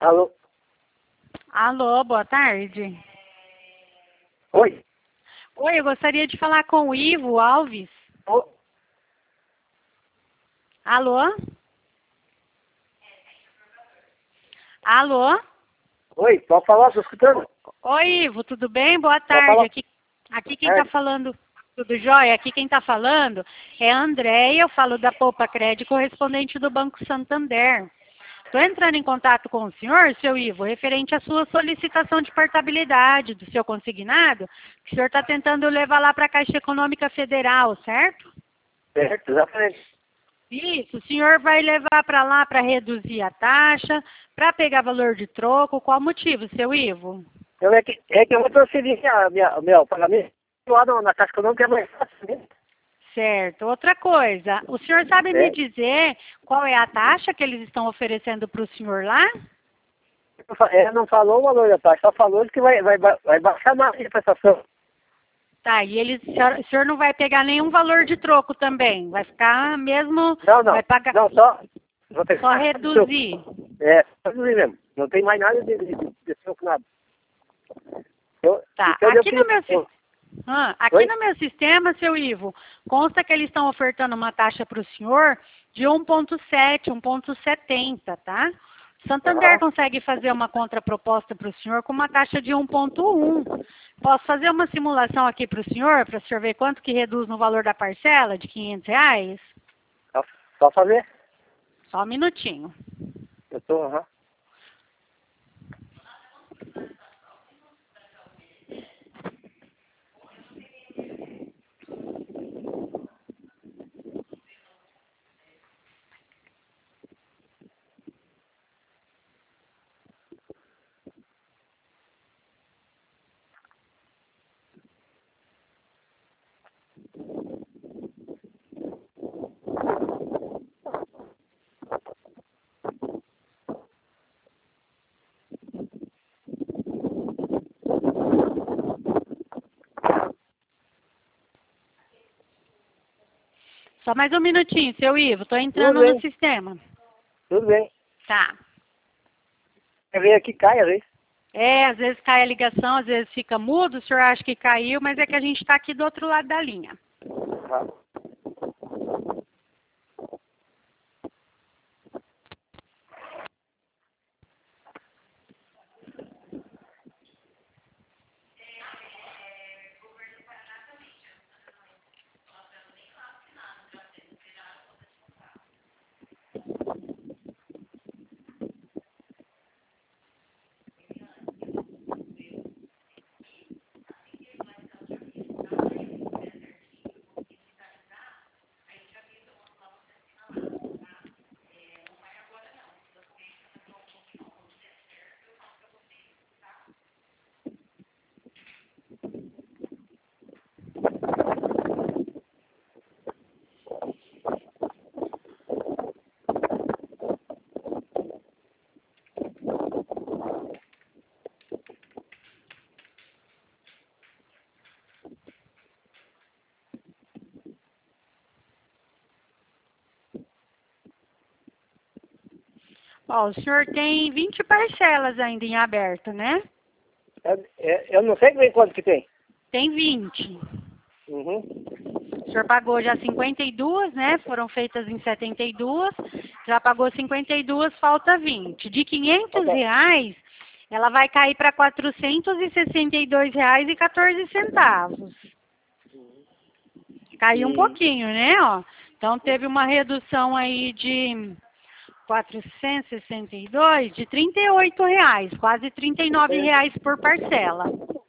Alô? Alô, boa tarde. Oi? Oi, eu gostaria de falar com o Ivo Alves. Ô, Alô? Alô? oi, pode falar, tô escutando? Oi, Ivo, tudo bem? Boa Pode tarde. falar? Aqui quem está falando, tudo jóia? Aqui quem está falando é a Andréia, eu falo da Poupa Crédito, correspondente do Banco Santander. Estou entrando em contato com o senhor, seu Ivo, referente à sua solicitação de portabilidade do seu consignado, que o senhor está tentando levar lá para a Caixa Econômica Federal, certo? Certo, exatamente. Isso, o senhor vai levar para lá para reduzir a taxa, para pegar valor de troco, qual motivo, seu Ivo? Então é que eu vou transferir o meu pagamento lá na Caixa Econômica, é mais fácil, né? Certo. Outra coisa, o senhor sabe me É, dizer qual é a taxa que eles estão oferecendo para o senhor lá? não falou o valor da taxa, só falou que vai baixar mais a prestação. Tá, e o senhor não vai pegar nenhum valor de troco também, vai ficar mesmo, Não, vai pagar, não, vou ter que só reduzir. só reduzir mesmo. Não tem mais nada de troco, nada. Tá, Então eu queria... aqui Oi? no meu sistema, seu Ivo, consta que eles estão ofertando uma taxa para o senhor de 1,7, 1,70, tá? Santander Aham. consegue fazer uma contraproposta para o senhor com uma taxa de 1,1. Posso fazer uma simulação aqui para o senhor ver quanto que reduz no valor da parcela de R$ 500? Só fazer? Só um minutinho. Eu tô, aham. Só mais um minutinho, seu Ivo, estou Tudo entrando no bem, sistema. tudo bem. Tá. Quer ver aqui, cai, às vezes. Às vezes cai a ligação, às vezes fica mudo, o senhor acha que caiu, mas é que a gente está aqui do outro lado da linha. Ah. Ó, o senhor tem 20 parcelas ainda em aberto, né? Eu não sei bem quanto que tem. Tem 20. Uhum. O senhor pagou já 52, né? Foram feitas em 72. Já pagou 52, falta 20. De Ok. R$ 500, ela vai cair para R$ 462,14. Caiu um E, pouquinho, né? Ó. Então teve uma redução aí de 462, de R$ 38, quase R$ 39 por parcela.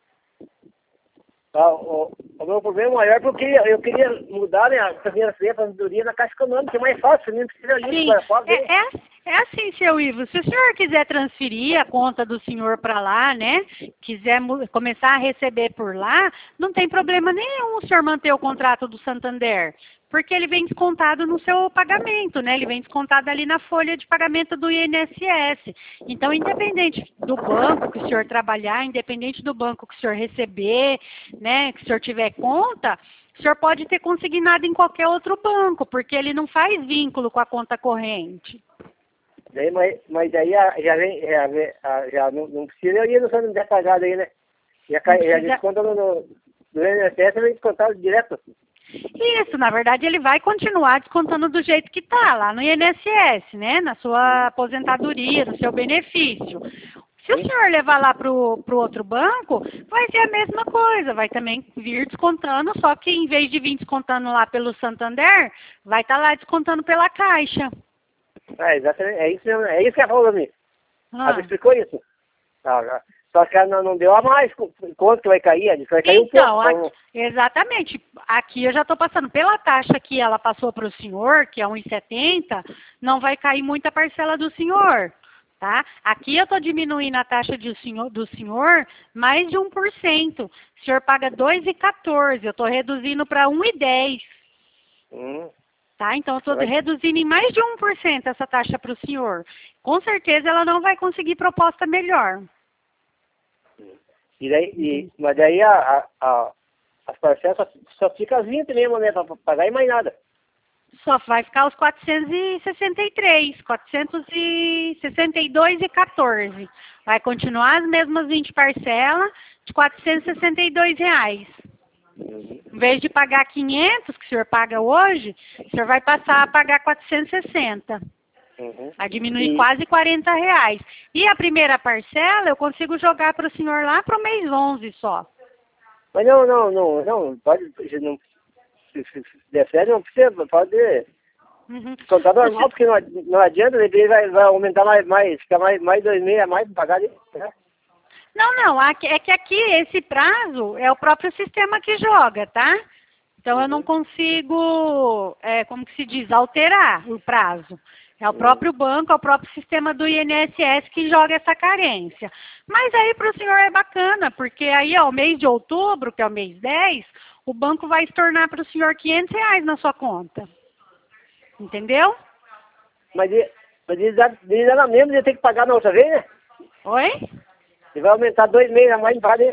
o meu problema maior é porque eu queria mudar minha primeira aposentadoria na Caixa Econômica, é mais fácil, nem precisa ir Sim, para fora dele. é assim, seu Ivo, se o senhor quiser transferir a conta do senhor para lá, né, quiser começar a receber por lá, não tem problema nenhum o senhor manter o contrato do Santander, porque ele vem descontado no seu pagamento, né, ele vem descontado ali na folha de pagamento do INSS. Então, independente do banco que o senhor trabalhar, independente do banco que o senhor receber, né, que o senhor tiver conta, o senhor pode ter consignado em qualquer outro banco, porque ele não faz vínculo com a conta corrente. Daí, mas daí já não precisa eu ir no Santander pagar daí, né? Já desconta no INSS, vem descontado direto. Isso, na verdade, ele vai continuar descontando do jeito que tá, lá no INSS, né? Na sua aposentadoria, no seu benefício. Se o senhor levar lá pro outro banco, vai ser a mesma coisa, vai também vir descontando, só que em vez de vir descontando lá pelo Santander, vai estar lá descontando pela Caixa. Exatamente, é isso mesmo, é isso que ela falou pra mim. Ela explicou isso. Só que ela não deu a mais quanto que vai cair, ela disse que vai cair então, um pouco. Exatamente. Aqui eu já estou passando pela taxa que ela passou para o senhor, que é 1,70, não vai cair muita parcela do senhor. Tá? Aqui eu estou diminuindo a taxa do senhor mais de 1%. O senhor paga 2,14, eu estou reduzindo para 1,10. Tá? Então, eu estou reduzindo em mais de 1% essa taxa para o senhor. Com certeza ela não vai conseguir proposta melhor. Mas daí as parcelas só fica as 20 mesmo, né? Para pagar e mais nada. Só vai ficar os 463, 462,14. Vai continuar as mesmas 20 parcelas de R$462. Em vez de pagar 500, que o senhor paga hoje, o senhor vai passar a pagar 460. Vai diminuir quase R$40. E a primeira parcela eu consigo jogar para o senhor lá para o mês 11 só. Mas não, pode, se der certo, não precisa, pode contar normal, porque não adianta, depois vai aumentar mais, fica mais 2 meses a mais para pagar, né? Não, é que aqui esse prazo é o próprio sistema que joga, tá? Então eu não consigo, como que se diz, alterar o prazo. É o próprio banco, é o próprio sistema do INSS que joga essa carência. Mas aí para o senhor é bacana, porque aí o mês de outubro, que é o mês 10, o banco vai estornar para o senhor R$500 na sua conta. Entendeu? Mas ele dá mesmo, ele tem que pagar na outra vez, né? Oi? Ele vai aumentar 2 meses a mais em pagar.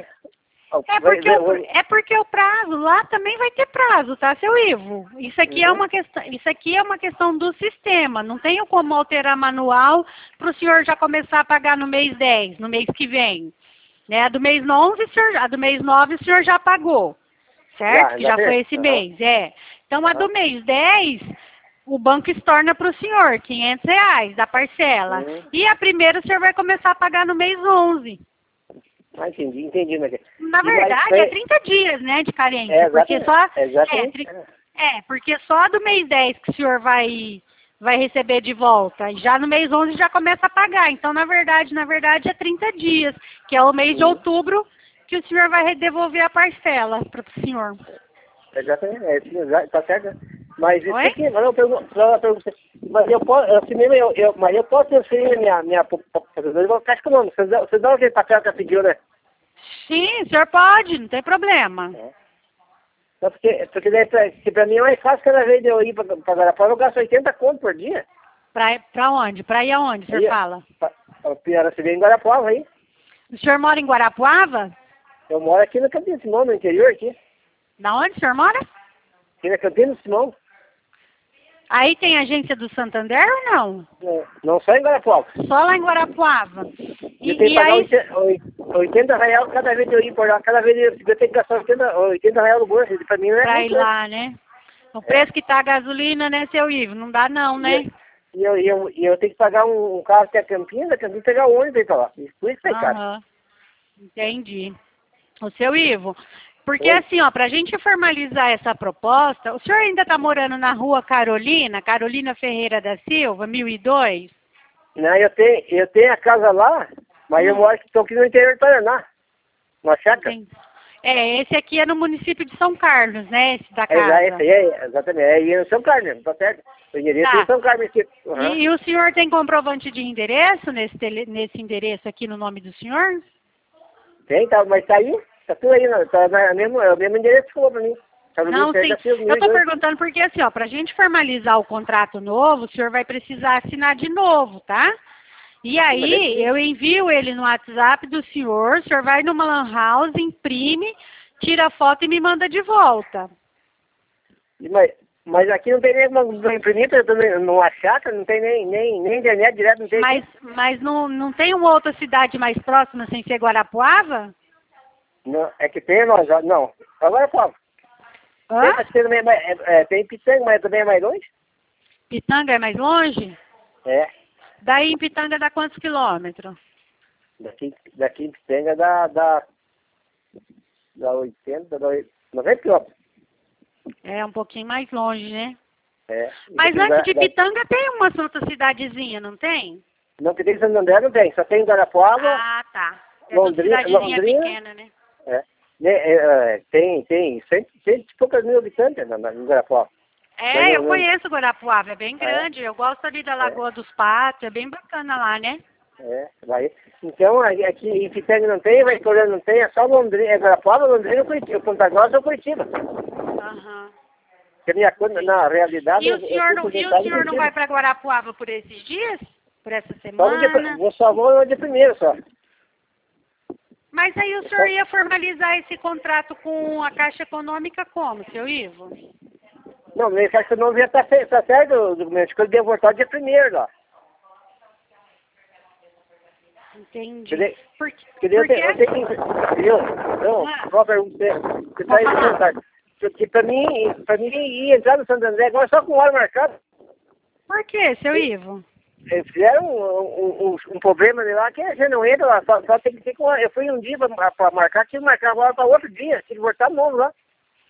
É porque o prazo lá também vai ter prazo, tá, seu Ivo? Isso aqui é uma questão do sistema. Não tenho como alterar manual para o senhor já começar a pagar no mês 10, no mês que vem. Né? A do mês 9, a do mês 9 o senhor já pagou, certo? Que já foi esse mês, Então a do mês 10, o banco estorna para o senhor R$500 da parcela. E a primeira o senhor vai começar a pagar no mês 11. Entendi, mas... Na verdade, é 30 dias, né, de carência. Porque porque só do mês 10 que o senhor vai receber de volta. E já no mês 11 já começa a pagar. Então, na verdade, é 30 dias, que é o mês de outubro que o senhor vai devolver a parcela para o senhor. Exatamente, tá certo. Mas isso aqui, mas eu pergunto, mas eu posso transferir minha caixa econômica. Você dá aquele papel que ela pediu, né? Sim, o senhor pode, não tem problema. Não, porque daí pra mim é mais fácil cada vez de eu ir pra Guarapuava, eu gasto 80 conto por dia. Pra onde? Pra ir aonde, o senhor fala? Você vem em Guarapuava aí. O senhor mora em Guarapuava? Eu moro aqui na Campina do Simão, no interior aqui. Da onde o senhor mora? Aqui na Campina do Simão. Aí tem agência do Santander ou não? Não, só em Guarapuava. Só lá em Guarapuava. Eu tenho que pagar R$80 cada vez que eu ir por lá. Cada vez eu tenho que gastar R$80 no bolso. Pra mim não é pra ir lá, né? O preço que tá a gasolina, né, seu Ivo? Não dá não, né? E eu tenho que pagar um carro que é Campinas, pegar o ônibus e ir pra lá. Por isso que é caro. Entendi. O seu Ivo, porque assim, ó, pra gente formalizar essa proposta, o senhor ainda tá morando na rua Carolina Ferreira da Silva, 1002? Não, eu tenho a casa lá, mas eu moro aqui no interior do Paraná, na chácara. Esse aqui é no município de São Carlos, né, esse da casa. Exatamente, é em São Carlos, tá certo? O endereço é em São Carlos. E o senhor tem comprovante de endereço nesse endereço aqui no nome do senhor? Tem, mas tá aí, tá tudo aí, é o mesmo endereço que falou pra mim. Não, sim, eu tô perguntando porque assim, ó, pra gente formalizar o contrato novo, o senhor vai precisar assinar de novo, tá? E aí, eu envio ele no WhatsApp do senhor, o senhor vai numa lan house, imprime, tira a foto e me manda de volta. Mas Mas aqui não tem nem como imprimir, eu tô numa chácara, não tem nem internet direto, não tem. Mas não tem uma outra cidade mais próxima sem ser Guarapuava? Não, é que tem, não. Agora qual? Hã? Tem Pitanga, mas também é mais longe? Pitanga é mais longe? É. Daí em Pitanga dá quantos quilômetros? Daqui em Pitanga dá 80, 90 quilômetros. É um pouquinho mais longe, né? É. Mas antes de Pitanga tem uma outra cidadezinha, não tem? Não, que tem Santo André não tem, só tem Guarapuava. Ah, tá. É Londrina, pequena, né? Tem cento e poucas mil habitantes em Guarapuava. Eu conheço Guarapuava, é bem grande. Eu gosto ali da Lagoa dos Patos, é bem bacana lá, né? Vai. Então, aqui em Pitanga não tem, vai Corando não tem, é só Londrina, Guarapuava, Londrina e Curitiba. Ponta Grossa ou Curitiba. Aham. Na realidade... E o senhor não vai para Guarapuava por esses dias? Por essa semana? Só vou no dia primeiro, só. Mas aí o senhor ia formalizar esse contrato com a Caixa Econômica como, seu Ivo? Não, a Caixa Econômica já tá certo o documento, que eu devo voltar dia primeiro, lá. Entendi. Eu tenho que... Não, qual a pergunta você tá aí? Porque pra mim ir entrar no Santo André agora só com hora marcada. Por que, seu Ivo? Eles fizeram um problema de lá que a gente não entra lá, só tem que ter com... Eu fui um dia pra marcar, tive que marcar agora para outro dia, tive que voltar novo lá.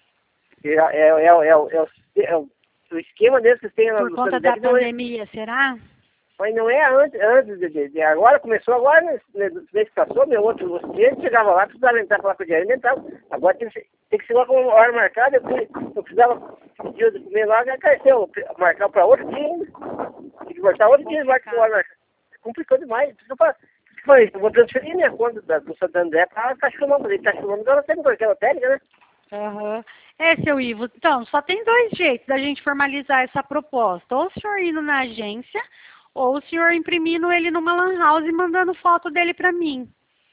O esquema deles que tem lá no Por conta da pandemia, será? Mas não é antes de agora, começou agora, nesse mês que passou, os clientes chegavam lá, precisavam entrar falar com o gerente, entravam. Agora tem que chegar com hora marcada, eu precisava pedir de comer lá, já cresceu, marcar para outro dia ainda. Tem que voltar outro dia e marcar com hora marcada. Complicou demais. Eu vou transferir minha conta do Santo André para a Caixa Econômica. A Caixa Econômica ela tem qualquer lotérica, né? Aham. Seu Ivo, então, só tem dois jeitos da gente formalizar essa proposta. Ou o senhor indo na agência, ou o senhor imprimindo ele numa lan house e mandando foto dele para mim.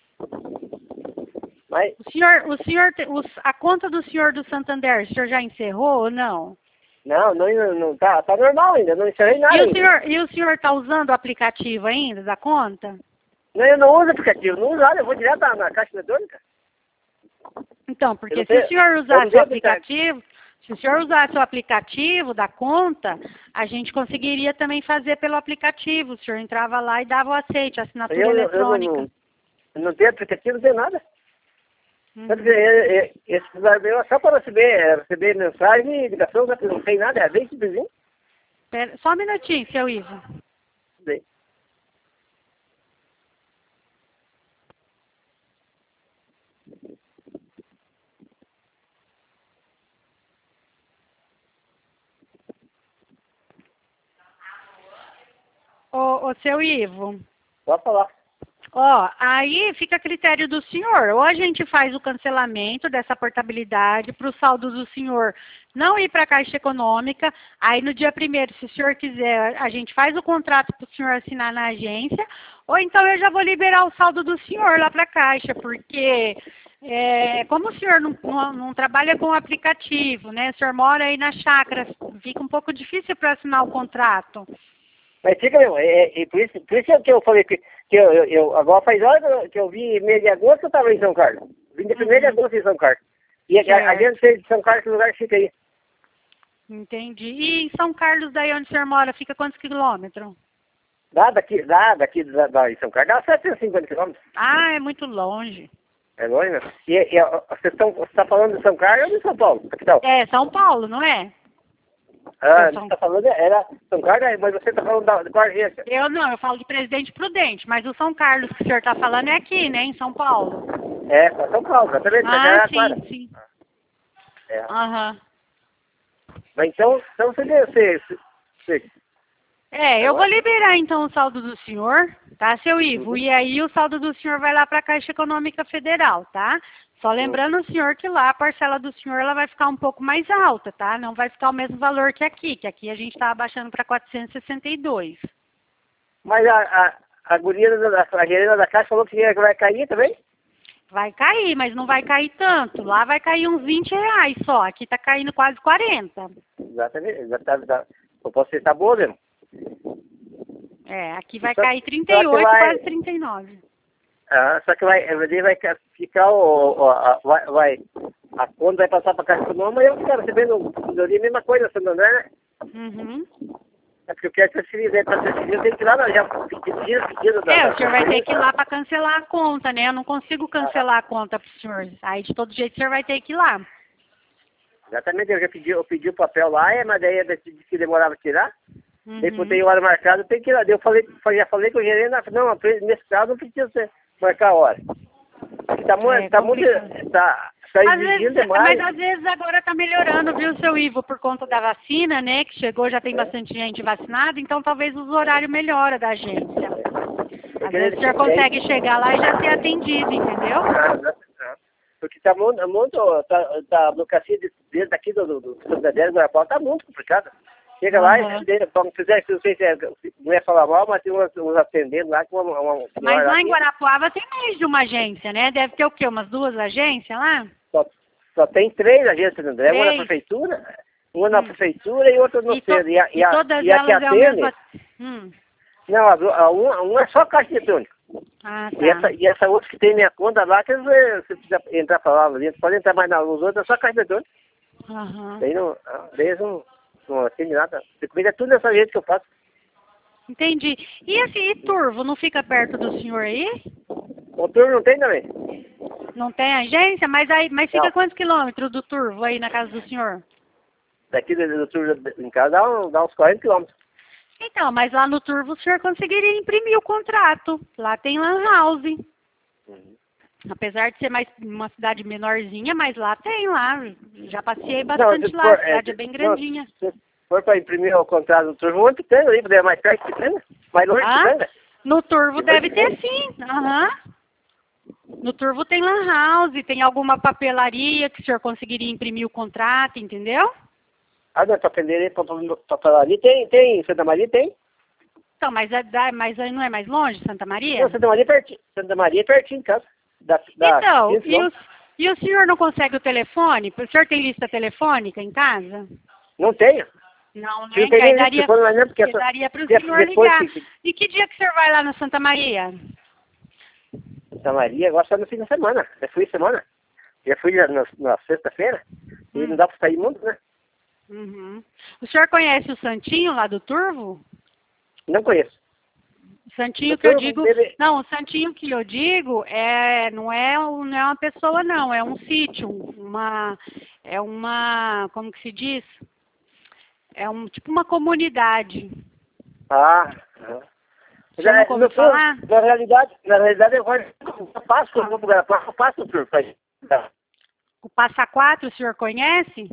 Mas... A conta do senhor do Santander, o senhor já encerrou ou não? Não, tá normal ainda, não encerrei nada. E o senhor está usando o aplicativo ainda da conta? Não, eu não uso aplicativo, não uso nada, eu vou direto na Caixa Eletrônica. Então, porque se o senhor usasse o aplicativo, se o senhor usasse o aplicativo da conta, a gente conseguiria também fazer pelo aplicativo. O senhor entrava lá e dava o aceite, a assinatura eletrônica. Eu não tenho aplicativo, não tenho nada. Esse lugar meu é só para receber mensagem e ligação, não tem nada, é bem simplesinho. Só um minutinho, seu Ivo. Bem. Ô, seu Ivo. Pode falar. Aí fica a critério do senhor. Ou a gente faz o cancelamento dessa portabilidade para o saldo do senhor não ir para a Caixa Econômica. Aí no dia 1º, se o senhor quiser, a gente faz o contrato para o senhor assinar na agência. Ou então eu já vou liberar o saldo do senhor lá para a Caixa, porque como o senhor não trabalha com o aplicativo, né? O senhor mora aí na chácara, fica um pouco difícil para assinar o contrato. Mas fica mesmo, por isso é que eu falei que eu agora faz horas que eu vi mês de agosto eu estava em São Carlos. Vim de 1º de agosto em São Carlos. E a gente fez de São Carlos, que lugar fica aí? Entendi. E em São Carlos, daí onde o senhor mora, fica quantos quilômetros? Daqui em São Carlos, dá 750 quilômetros. Ah, é muito longe. É longe, né? Você está falando de São Carlos ou de São Paulo, capital? É, São Paulo, não é? Você está falando, era São Carlos, mas você está falando da qual agência? Eu falo de Presidente Prudente, mas o São Carlos que o senhor está falando é aqui, né, em São Paulo. Para São Paulo, exatamente. Sim. Aham. Mas então você... Eu vou liberar então o saldo do senhor, tá, seu Ivo? E aí o saldo do senhor vai lá para a Caixa Econômica Federal, tá? Só lembrando o senhor que lá a parcela do senhor ela vai ficar um pouco mais alta, tá? Não vai ficar o mesmo valor que aqui a gente está abaixando para 462. Mas a guria da gerente da Caixa falou que vai cair também? Vai cair, mas não vai cair tanto. Lá vai cair uns R$ 20 só. Aqui tá caindo quase 40. Exatamente. Eu posso ser, tá boa mesmo. É, aqui vai Só- cair só 38, que vai- quase 39. Só que vai ficar a conta vai passar para Caixa Econômica e eu quero recebendo a mesma coisa, Santander, né? Uhum. É porque eu quero transferir, né? Para transferir eu tenho que ir lá, já pedido O senhor vai ter que ir lá para cancelar a conta, né? Eu não consigo cancelar a conta pro senhor. Aí, de todo jeito, o senhor vai ter que ir lá. Exatamente, eu pedi o papel lá, mas daí disse que demorava a tirar. Uhum. Depois tem hora marcada, tem que ir lá. Daí já falei com o gerente, não, nesse caso não precisa marcar a hora. Tá muito, tá exigindo demais. Mas às vezes agora tá melhorando, viu, seu Ivo, por conta da vacina, né? Que chegou, já tem bastante gente vacinada, então talvez os horários melhorem da agência. Às vezes o senhor consegue chegar lá e já ser atendido, entendeu? Porque tá a burocracia desde aqui do Santander, do Guarapau, tá muito complicada. Chega lá e como fizer, não sei se não ia falar mal, mas tem uns atendendo lá com uma mas lá em Guarapuava tem mais de uma agência, né? Deve ter o quê? Umas 2 agências lá? Só tem 3 agências, André. Uma na prefeitura, uma na prefeitura e outra no centro. E todas elas é o mesmo... Não, uma é só caixa eletrônica. Ah, tá. E essa outra que tem minha conta lá, que você precisa entrar para lá, pode entrar mais nos outros, é só caixa eletrônica. Daí não atende nada. Comigo é tudo dessa gente que eu faço. Entendi. E Turvo, não fica perto do senhor aí? O Turvo não tem também. Não tem agência? Mas fica quantos quilômetros do Turvo aí na casa do senhor? Daqui do Turvo em casa dá uns 40 quilômetros. Então, mas lá no Turvo o senhor conseguiria imprimir o contrato. Lá tem lan house. Uhum. Apesar de ser uma cidade menorzinha, mas lá tem lá. Já passei bastante lá, a cidade é bem grandinha. Se for para imprimir o contrato do Turvo, onde tem ali, é mais perto que tem, mais longe que tem, né? No Turvo deve ter sim. No Turvo tem lan house, tem alguma papelaria que o senhor conseguiria imprimir o contrato, entendeu? Não, papelaria tem, Santa Maria tem. Então, mas não é mais longe, Santa Maria? Não, Santa Maria é pertinho. Santa Maria é pertinho de casa. Então, e o senhor não consegue o telefone? O senhor tem lista telefônica em casa? Não tenho. Não, né? Que daria para o senhor ligar. E que dia que o senhor vai lá na Santa Maria? Santa Maria, agora só no fim da semana. Já fui semana. Já fui na sexta-feira. E não dá para sair muito, né? Uhum. O senhor conhece o Santinho lá do Turvo? Não conheço. Santinho que eu digo... Não, o Santinho que eu digo não é uma pessoa, não. É um sítio. Como que se diz? É tipo uma comunidade. Você nunca ouviu falar? Na realidade eu passo quando vou para o eu passo o Turvo. O Passa Quatro, o senhor conhece?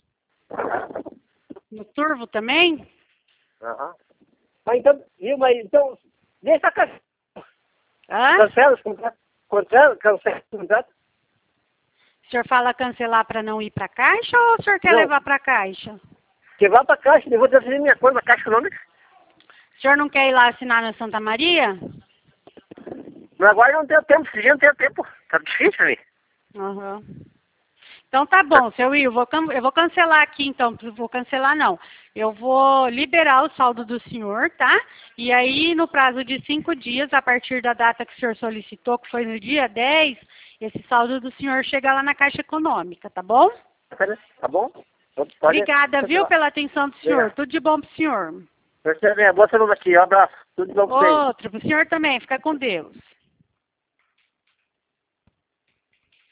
No Turvo também? Mas então, deixa a caixa. Cancela os contratos. Cancela os contratos. O senhor fala cancelar para não ir para a Caixa ou o senhor quer levar para a Caixa? Que vá para a Caixa, eu vou transferir minha conta para a Caixa Econômica. O senhor não quer ir lá assinar na Santa Maria? Mas agora não tenho tempo, esse dia não tenho tempo. Tá difícil para mim. Então tá bom, seu Will, eu vou cancelar aqui então, vou cancelar não. Eu vou liberar o saldo do senhor, tá? E aí no prazo de 5 dias, a partir da data que o senhor solicitou, que foi no dia 10, esse saldo do senhor chega lá na Caixa Econômica, tá bom? Tá bom? Obrigada, viu, pela atenção do senhor. Tudo de bom pro senhor. Boa semana aqui, um abraço. Tudo de bom pro senhor. Outro, pro senhor também, fica com Deus.